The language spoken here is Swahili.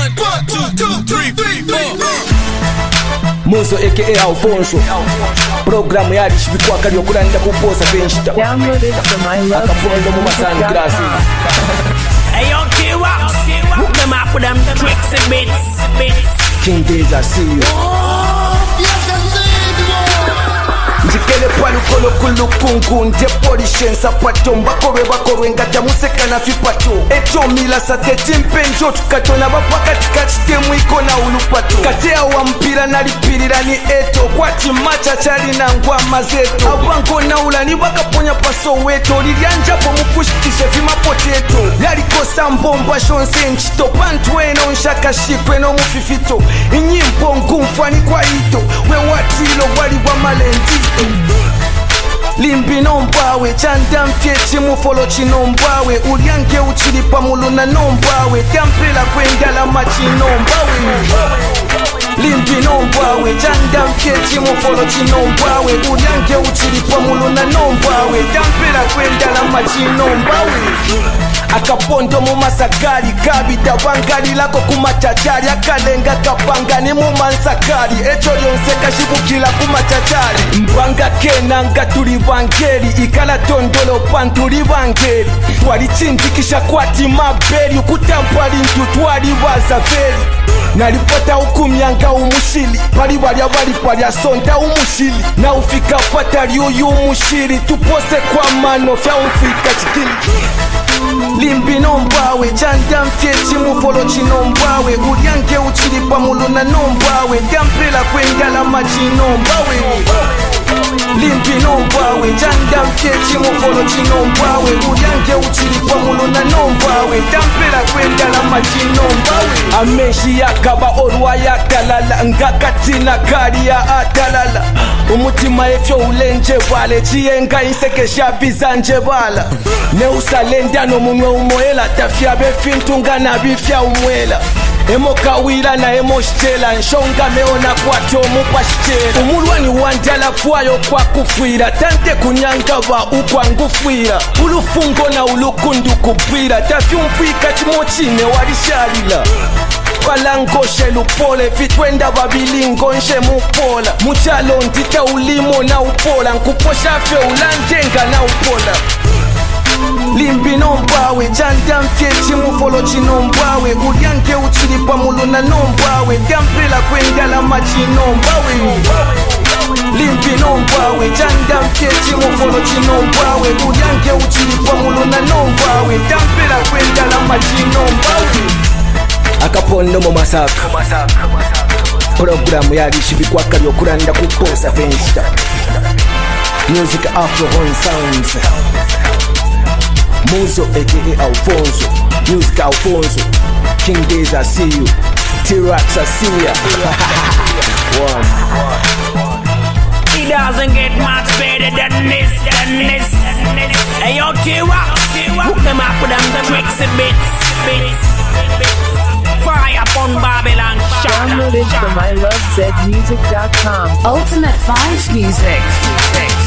Muzo aka Alfonso. Programu yari shibikwaka lyokulanda kuposa benshita. Downloaded from Akapondo mu masani grasses. Hey yo, T-Wax, hook them up with them tricks and bits. King Days, I see you. Njikele pwalu kolo kulukungu nje polishen sapato mbakore bakore ngata museka na fipato eto mila sateti mpenjo tukatona bapakati kachite mwiko na ulupato katea wa mpira na lipirira ni eto kwati macha chali na ngwa mazeto abango na ulani bakaponya paso weto lilianja po mukushikishe vima poteto yalikosa mbomba shonse nchito pantu eno nshaka shikwe no mufifito inyimpo ngumfani kwa ito we watilo wali wa malendito Limbi nombawe, chanda mfyechi mufolo chinombawe Uliange uchilipa muluna nombawe Tampela kwendala machi nombawe Limbi nombawe, chanda mfyechi mufolo chinombawe Uliange uchilipa muluna nombawe Tampela kwendala machi nombawe Akapondo mu masakari kabita bangali lako kumachachari akalenga kapangani mu mansakari echo lyonse kashibukila kumachachari mbanga kenanga tuli bangeri ikala tondolo pantuli bangeri twali chindikisha kwati maberi ukutampali ntu twali bazaveri nalipata ukumyanga umushili pali walya walipalya sonda umushili na ufika patali uyu umushili tupose kwa mano fya umfika chikili Limbi nombawe, chanda mfyechi mufolo chinombawe Uliange uchilipa muluna nombawe Tampela kwendala machi nombawe Limbi nombawe, chanda mfyechi mufolo chinombawe Uliange uchilipa muluna nombawe Tampela kwendala machi nombawe Ameshi yakaba orwa yakalala Ngakatina kari ya atalala Umutima efyo ulenje bale Chienga insekesha vizanje bala Ne usalenda no mumwe umoela Tafya befintunga na bifya umwela Emo kawila na emo shtela Nshonga meona kwa tomu pa shtela Umulwani wandala fuayo kwa kufwira Tante kunyangaba ukwa ngufwira Ulufungo na ulukundu kupwira Tafya umfika chimochine walishalila Balangoshe lupole vitwenda babilingo nje mupola Muchalo ndita ulimo na upola Nkuposha fe ulanjenga na upola Limbi nombawe, chanda mfyechi mufolo chinombawe Uliange uchilipa muluna nombawe Tampela kwendala machi nombawe Limbi nombawe, chanda mfyechi mufolo chinombawe Uliange uchilipa muluna nombawe Tampela kwendala machi nombawe Akapondo mu masaka Programu yari shibikwaka lyokulanda kuposa benshita Music Afro Horn Sounds Muzo aka Alfonso Music Alfonso King Days, I see you T-Rax, I see ya It doesn't get much better than this. Hey yo, T-Wax, hook them up with them tricks and bits. Fire upon Babylon. Downloaded from ilovezmusic.com. Ultimate Vibes Music.